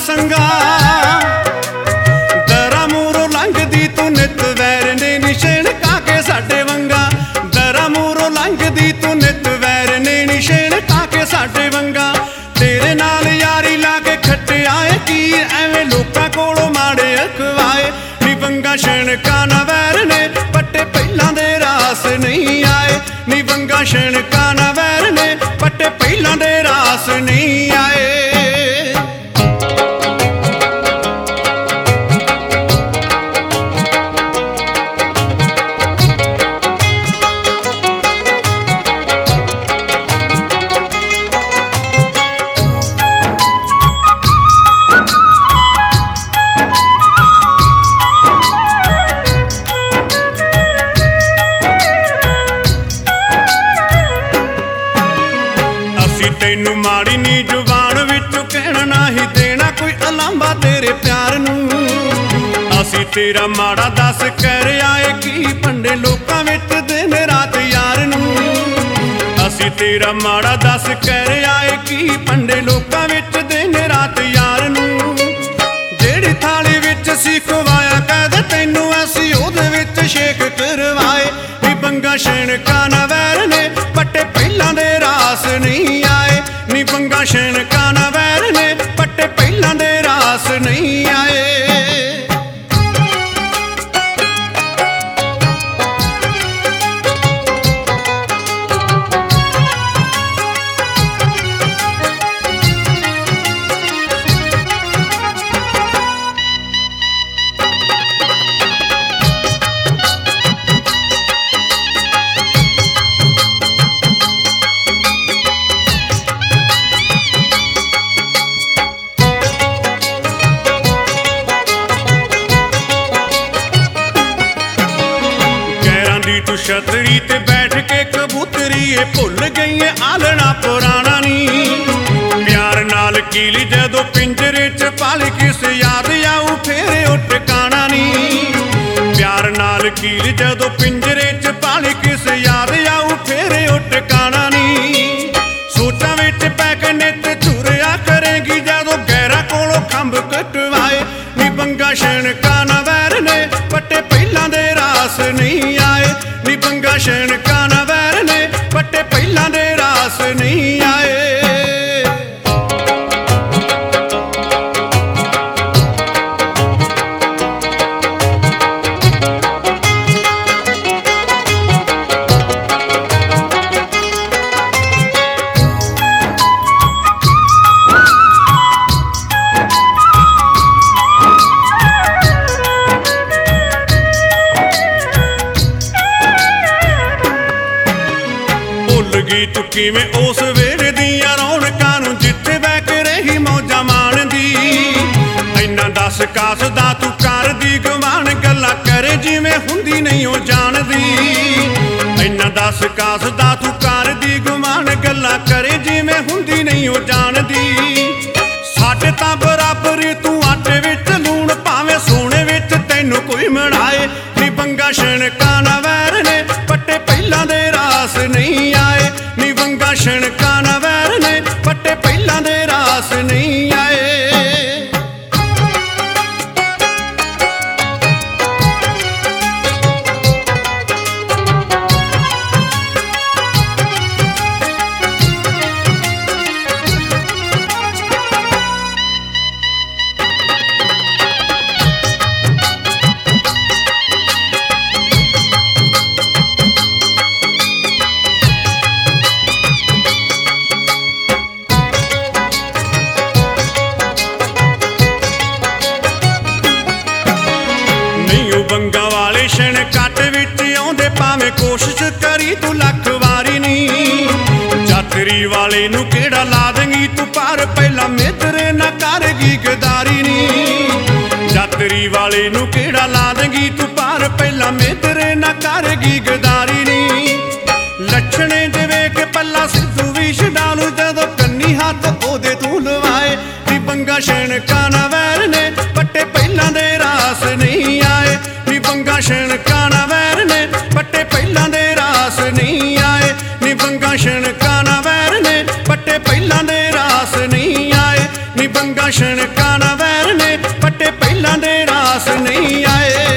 ਸੰਗਾ ਦਰਾਂ ਮੂਹਰੋਂ ਲੰਘਦੀ ਤੂੰ ਨਿੱਤ ਵੈਰ ਨੇ ਨਿਸ਼ਾਨ ਕਾ ਕੇ ਸਾਡੇ ਵੰਗਾ ਦਰਾਂ ਮੂਹਰੋਂ ਲੰਘਦੀ ਤੂੰ ਨਿੱਤ ਵੈਰ ਨੇ ਨਿਸ਼ਾਨ ਕਾ ਕੇ ਸਾਡੇ ਵੰਗਾ ਤੇਰੇ ਨਾਲ ਯਾਰੀ ਲਾ ਕੇ ਖੱਟਿਆ ਏ ਕੀ ਐਵੇਂ ਲੋਕਾਂ ਕੋਲੋਂ ਮਾੜੇ ਅਖਵਾਏ ਨੀ ਵੰਗਾ ਸ਼ਣਕਾਂ ਨਾ ਵੈਰ ਨੇ ਪੱਟੇ ਪਹਿਲਾਂ ਦੇ ਰਾਸ ਨਹੀਂ ਆਏ ਨੀ ਵੰਗਾ ਸ਼ਣਕਾਂ ਨਾ ਵੈਰ ਨੇ ਪੱਟੇ ਪਹਿਲਾਂ ਦੇ ਰਾਸ ਨਹੀਂ ਆਏ ਤੈਨੂੰ ਮਾੜੀ ਨੀ ਜ਼ੁਬਾਨ ਵਿੱਚੋਂ ਕਹਿਣਾ ਨਹੀਂ ਦੇਣਾ ਕੋਈ ਅਲਾਂਭਾ ਤੇਰੇ ਪਿਆਰ ਨੂੰ ਅਸੀਂ ਤੇਰਾ ਮਾੜਾ ਦੱਸ ਕਰ ਆਏ ਕੀ ਪੰਡੇ ਲੋਕਾਂ ਵਿੱਚ ਦਿਨ ਰਾਤ ਯਾਰ ਨੂੰ ਅਸੀਂ ਤੇਰਾ ਮਾੜਾ ਦੱਸ ਕਰ ਆਏ ਕੀ ਪੰਡੇ ਲੋਕਾਂ ਵਿੱਚ ਦਿਨ ਰਾਤ ਯਾਰ ਨੂੰ ਜਿਹੜੀ ਥਾਲੀ ਵਿੱਚ ਸੀ ਖਵਾਇਆ ਕਹਿ ਤੈਨੂੰ ਅਸੀਂ ਉਹਦੇ ਵਿੱਚ ਸ਼ੇਕ ਕਰਵਾਏ ਨੀ ਵੰਗਾ ਸ਼ਣਕਾਂ ਨਾ ਵੈਰ ਨੇ ਪੱਟੇ ਪਹਿਲਾਂ ਦੇ ਰਾਸ ਨਹੀਂ ਆਏ ਨੀ ਵੰਗਾ ਸ਼ਣਕਾਂ ਨਾ ਵੈਰ ਨੇ ਪੱਟੇ ਪਹਿਲਾਂ ਦੇ ਰਾਸ ਨਹੀਂ ਆਏ ਤੂੰ ਛਤਰੀ ਤੇ ਬੈਠ ਕੇ ਕਬੂਤਰੀਏ ਭੁੱਲ ਗਈ ਏ ਆਲਣਾ ਪੁਰਾਣਾ ਨੀ ਪਿਆਰ ਨਾਲ ਕੀਲੀ ਜਦੋਂ ਪਿੰਜਰੇ ਚ ਪਾਲ ਕਿਸ ਯਾਦ ਆਊ ਫੇਰ ਉਹ ਟਿਕਾਣਾ ਨੀ ਪਿਆਰ ਨਾਲ ਕੀਲੀ ਜਦੋਂ ਪਿੰਜਰੇ ਚ ਪਾਲ ਕਿਸ ਯਾਦ ਆਊ ਫੇਰ ਉਹ ਟਿਕਾਣਾ ਨੀ ਸੋਚਾਂ ਵਿੱਚ ਪੈ ਕੇ ਨਿੱਤ ਝੁਰਿਆ ਕਰੇਗੀ ਜਦੋਂ ਗਹਿਰਾ ਕੋਲੋਂ ਖੰਭ ਕਟਵਾਏ ਨੀ ਵੰਗਾ ਸ਼ਣਕਾਂ ਨਾ ਵੈਰ ਨੇ ਪੱਟੇ ਪਹਿਲਾਂ ਦੇ ਰਾਸ ਨਹੀਂ ਆਏ ਨੀ ਵੰਗਾ ਸ਼ਣਕਾਂ ਨਾ ਵੈਰ ਨੇ ਪੱਟੇ ਪਹਿਲਾਂ ਦੇ ਰਾਸ ਨਹੀਂ ਆਏ ਗਈ ਤੂੰ ਕਿਵੇਂ ਉਸ ਵੇਲੇ ਦੀਆਂ ਰੌਣਕਾਂ ਨੂੰ ਜਿੱਥੇ ਬਹਿ ਕੇ ਰਹੀ ਮੌਜਾਂ ਮਾਣਦੀ ਇੰਨਾ ਦੱਸ ਕਾਸਦਾ ਤੂੰ ਕਰਦੀ ਗਵਾਨ ਗੱਲਾਂ ਕਰੇ ਜਿਵੇਂ ਹੁੰਦੀ ਨਹੀਂ ਉਹ ਜਾਣਦੀ ਇੰਨਾ ਦੱਸ ਕਾਸਦਾ ਤੂੰ ਕਰਦੀ ਗਵਾਨ ਗੱਲਾਂ ਕਰੇ ਜਿਵੇਂ ਹੁੰਦੀ ਨਹੀਂ ਉਹ ਜਾਣਦੀ ਸਾਡੇ ਤਾਂ ਬਰਾਬਰ ਤੂੰ ਆਟੇ ਵਿੱਚ ਲੂਣ ਭਾਵੇਂ ਸੋਨੇ ਵਿੱਚ ਤੈਨੂੰ ਕੋਈ ਮਿਲਾਏ ਨੀ ਵੰਗਾ ਸ਼ਣਕਾਂ ਨਾ ਵੈਰ ਨੇ ਪੱਟੇ ਪਹਿਲਾਂ ਦੇ ਰਾਸ ਨਹੀਂ ਆਏ ਨੀ ਵੰਗਾ ਸ਼ਣਕਾਂ ਨਾ ਵੈਰ ਨੇ ਪੱਟੇ ਪਹਿਲਾਂ ਦੇ ਰਾਸ ਨਹੀਂ ਆਏ ਵੰਗਾ ਵਾਲੇ ਸ਼ਣ ਕੱਟ ਵਿੱਚ ਆਉਂਦੇ ਭਾਵੇਂ ਕੋਸ਼ਿਸ਼ ਕਰੀ ਤੂੰ ਲੱਖ ਵਾਰੀ ਨੀ ਜਾਤਰੀ ਵਾਲੇ ਨੂੰ ਕਿਹੜਾ ਲਾ ਦੇਂਗੀ ਤੂੰ ਪਰ ਪਹਿਲਾਂ ਮੇਤਰੇ ਨਾ ਕਰਗੀ ਗਦਾਰੀ ਨੀ ਜਾਤਰੀ ਵਾਲੇ ਨੂੰ ਕਿਹੜਾ ਲਾ ਦੇਂਗੀ ਤੂੰ ਪਰ ਪਹਿਲਾਂ ਮੇਤਰੇ ਨਾ ਕਰਗੀ ਗਦਾਰੀ ਨੀ ਲੱਛਣੇ ਦੇ ਵੇਖ ਪੱਲਾ ਸਿੱਧੂ ਵੀ ਛਡਾਲੂ ਜਦੋਂ ਕੰਨੀ ਹੱਥ ਉਹਦੇ ਤੂੰ ਲਵਾਏ ਨੀ ਵੰਗਾ ਸ਼ਣਕਾਂ ਨਾ ਵੈਰ ਨੇ ਪੱਟੇ ਪਹਿਲਾਂ ਦੇ ਰਾਸ ਨਹੀਂ ਆਏ ਨੀ ਵੰਗਾ ਸ਼ਣਕਾਂ ਨਾ ਵੈਰ ਨੇ ਪੱਟੇ ਪਹਿਲਾਂ ਦੇ ਰਾਸ ਨਹੀਂ ਆਏ ਨੀ ਵੰਗਾ ਸ਼ਣਕਾਂ ਨਾ ਵੈਰ ਨੇ ਪੱਟੇ ਪਹਿਲਾਂ ਦੇ ਰਾਸ ਨਹੀਂ ਆਏ ਨੀ ਵੰਗਾਂ ਛਣਕਾਂ ਨਾ ਵੈਰ ਨੇ, ਪੱਟੇ ਪਹਿਲਾਂ ਦੇ ਰਾਸ ਨਹੀਂ ਆਏ।